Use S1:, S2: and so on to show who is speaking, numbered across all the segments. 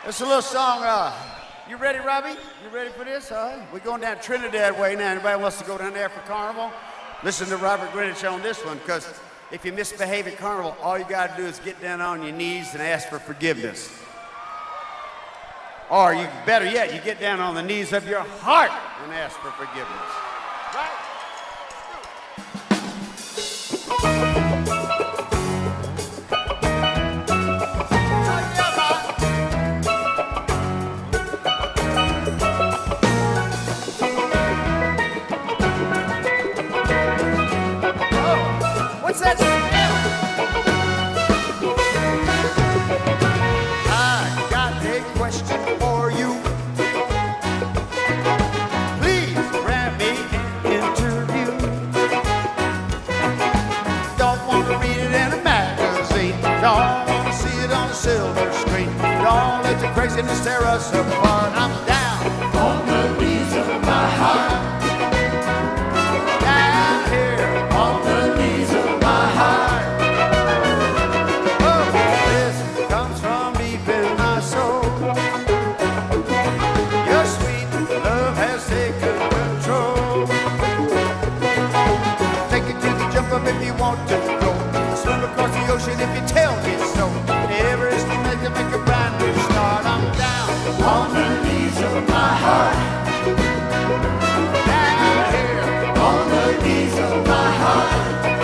S1: It's a little song. You ready, Robbie? You ready for this? All right. We're going down Trinidad way now. Anybody wants to go down there for Carnival? Listen to Robert Greenwich on this one, because if you misbehave at Carnival, all you got to do is get down on your knees and ask for forgiveness. Or you better yet, you get down on the knees of your heart and ask for forgiveness. Right? What's that? I got a question for you. Please grant me an interview. Don't want to read it in a magazine. Don't want to see it on a silver screen. Don't let the craziness tear us apart. I'm down on the knees of my heart. Down here on the knees of my heart. Oh, this comes from deep in my soul. Your sweet love has taken control. Take it to the jump up if you want to go. Swim across the ocean if you tell me so. Every step to make a brand new start. I'm down on the knees of my heart. Down here on the knees of my heart.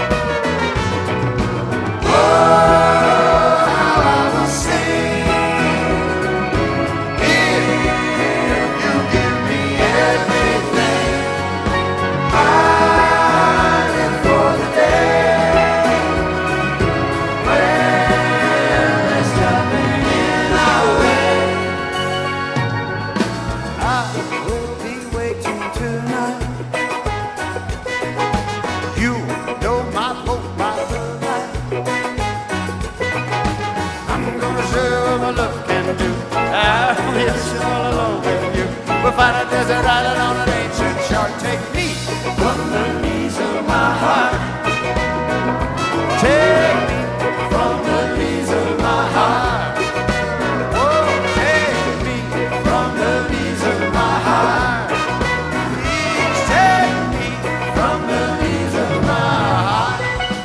S1: We'll find a desert island on an ancient chart. Take me from the knees of my heart. Take me from the knees of my heart. Oh, take me from the knees of my heart. Please take me from the knees of my heart.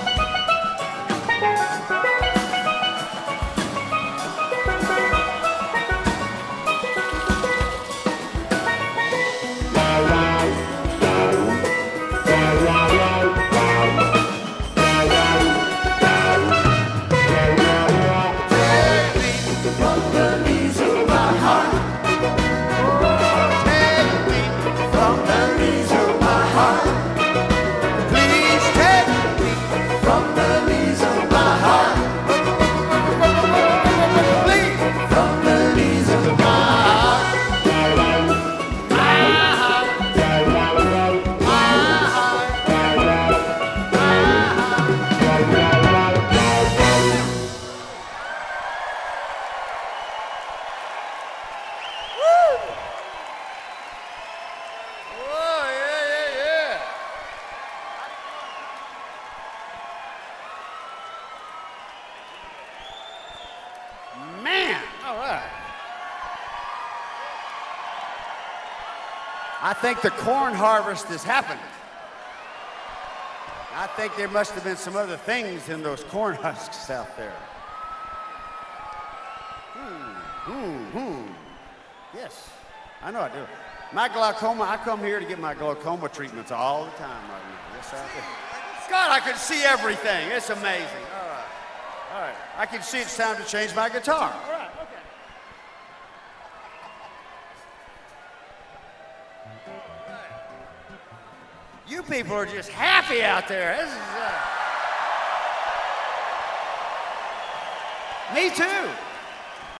S1: I think the corn harvest has happened. I think there must have been some other things in those corn husks out there. Yes, I know I do. My glaucoma, I come here to get my glaucoma treatments all the time right now. Yes, I do. God, I can see everything. It's amazing. All right. I can see it's time to change my guitar. All right, okay. You people are just happy out there. This is, me too.